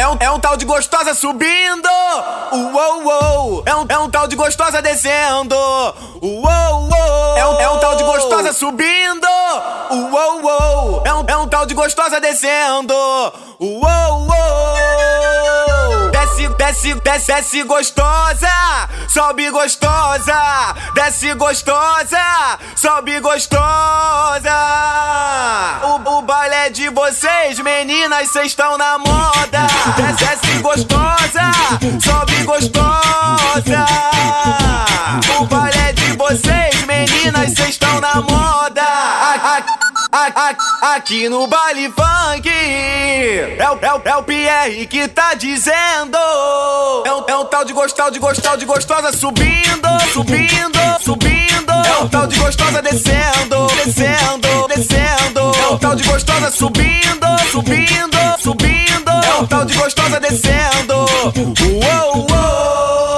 É um tal de gostosa subindo, uou, uou. É um tal de gostosa descendo, uou, uou. É um tal de gostosa subindo, uou, uou. É um tal de gostosa descendo, uou, uou. Desce gostosa, sobe gostosa, desce gostosa, sobe gostosa. O baile é de vocês, meninas, cês estão na moda. Desce gostosa, sobe gostosa. O baile é de vocês, meninas, cês estão na moda. Aqui no baile funk é o Pierre que tá dizendo. É um tal de gostosa subindo, subindo, subindo. É um tal de gostosa descendo, descendo, descendo. É um tal de gostosa subindo, subindo, subindo. É um tal de gostosa descendo, uou, uou.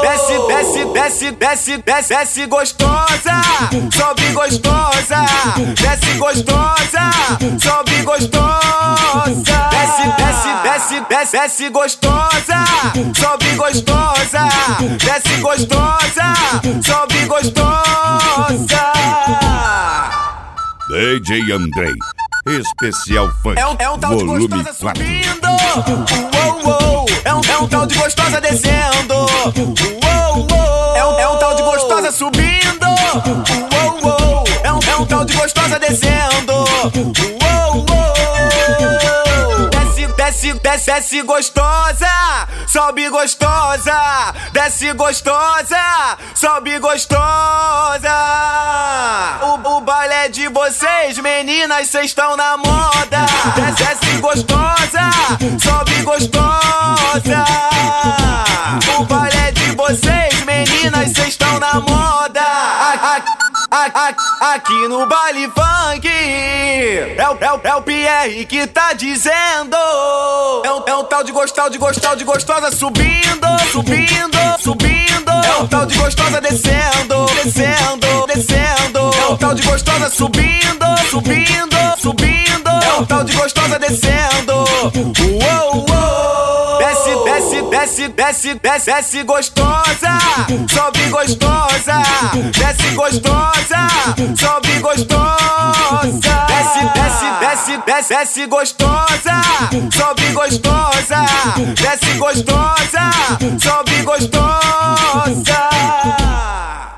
Desce gostosa, sobe gostosa, desce gostosa, sobe gostosa. Desce gostosa, sobe gostosa, desce gostosa, sobe gostosa. DJ Andrei, especial funk, é um tal de volume gostosa 4. subindo, uou, uou. É um tal de gostosa descendo, uou, uou. É um tal de gostosa subindo, uou, uou. É um tal de gostosa descendo, uou, uou. Desce gostosa, sobe gostosa, desce gostosa, sobe gostosa. O baile é de vocês, meninas, cês estão na moda. Desce gostosa, sobe gostosa. O baile é de vocês, meninas, cês estão na moda. Aqui no baile funk é o Pierre que tá dizendo. É um tal de gostosa subindo, subindo, subindo. É um tal de gostosa descendo, descendo, descendo. É um tal de gostosa subindo, subindo, subindo. É um tal de gostosa descendo, uou, uou. Desce gostosa, sobe gostosa, desce gostosa, sobe gostosa. Desce gostosa, sobe gostosa, desce gostosa, sobe gostosa.